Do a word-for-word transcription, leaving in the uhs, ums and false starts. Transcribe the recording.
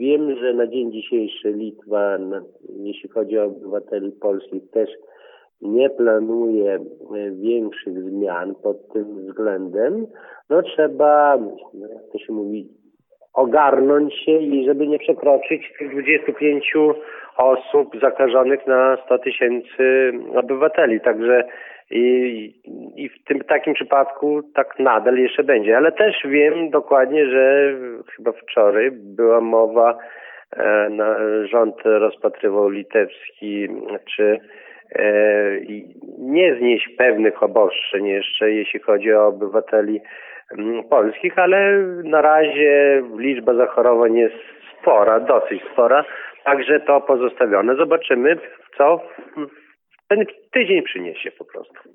Wiem, że na dzień dzisiejszy Litwa, jeśli chodzi o obywateli polskich, też nie planuje większych zmian pod tym względem. No trzeba, jak to się mówi, ogarnąć się i żeby nie przekroczyć tych dwudziestu pięciu osób zakażonych na sto tysięcy obywateli. Także i, i w tym takim przypadku tak nadal jeszcze będzie. Ale też wiem dokładnie, że chyba wczoraj była mowa, e, na, rząd rozpatrywał litewski, czy e, nie znieść pewnych obostrzeń jeszcze, jeśli chodzi o obywateli polskich, ale na razie liczba zachorowań jest spora, dosyć spora, także to pozostawione. Zobaczymy, co ten tydzień przyniesie po prostu.